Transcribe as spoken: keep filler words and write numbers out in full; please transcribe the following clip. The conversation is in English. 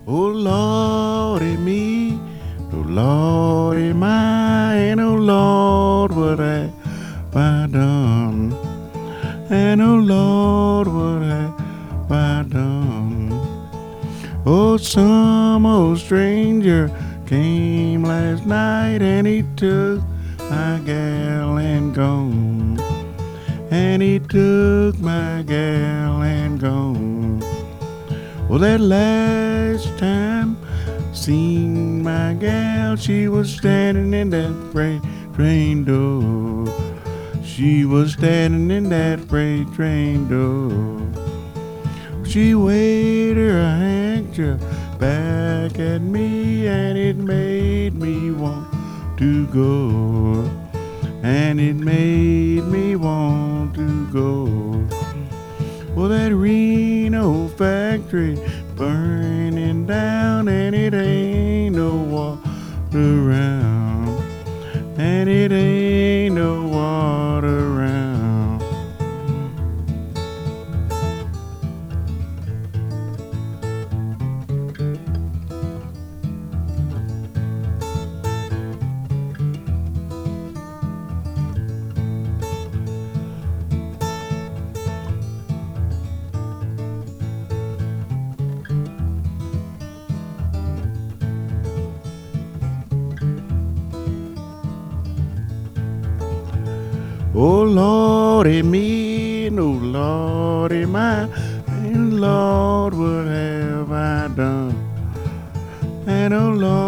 Oh Lordy me, oh Lordy my, and oh Lord, what have I done? And oh Lord, what have I done? Oh, some old stranger came last night and he took my gal and gone. And he took my gal and gone. Well, that last time seen my gal, she was standing in that freight train door. She was standing in that freight train door. She waved her handkerchief back at me, and it made me want to go. And it made me want to go. Well, that Reno factory burning down, and it ain't no water around. And it ain't no water around. Oh Lordy me, and oh Lordy my, and Lord, what have I done? And oh Lord.